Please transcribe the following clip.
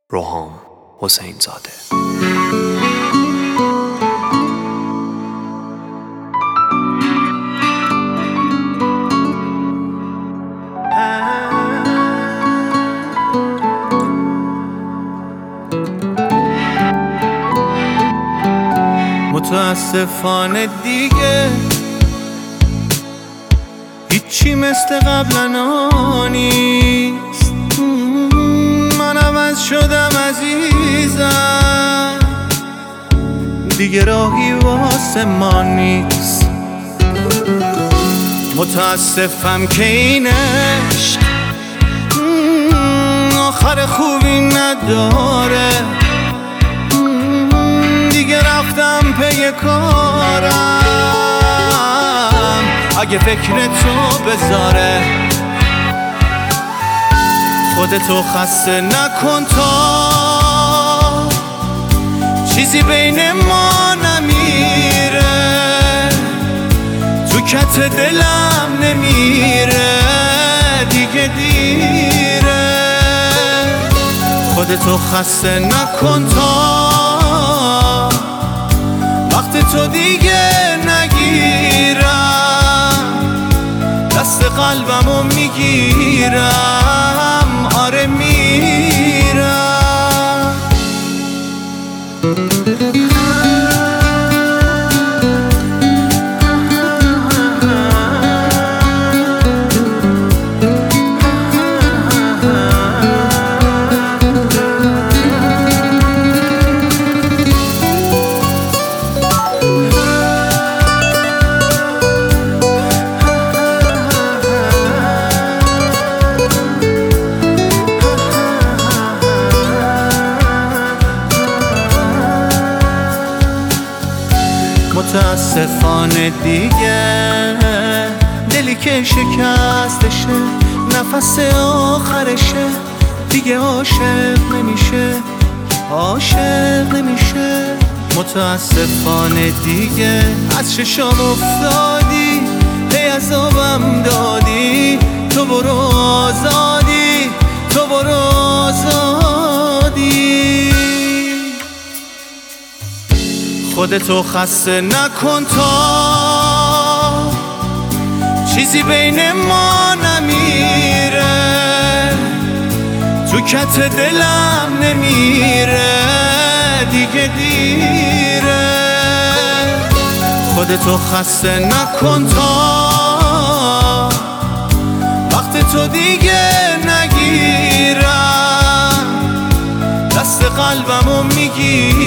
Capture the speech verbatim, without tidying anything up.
روحام حسین زاده. متاسفانه دیگه هیچی مثل قبلا نیست. من عوض شدم عزیزم، دیگه راهی واسه ما نیست. متاسفم که این عشق آخر خوبی نداره. دیگه رفتم پی کارم، اگه فکر تو بذاره. خودتو خسته نکن تا چیزی بین ما نمیره، تو کت دلم نمیره، دیگه دیره. خودتو خسته نکن تا وقت تو دیگه نگیرم، دست قلبمو میگیرم، آره میرم. متاسفانه دیگه دلی که شکستشه، نفس آخرشه، دیگه عاشق نمیشه، عاشق نمیشه. متاسفانه دیگه از چشام افتادی، هی عذابم دادی. تو برو آزادی، تو برو آزادی. خودتو خسته نکن تا چیزی بین ما نمیره، تو کت دلم نمیره، دیگه دیره. خودتو خسته نکن تا وقت تو دیگه نگیرم، دست قلبمو میگیرم،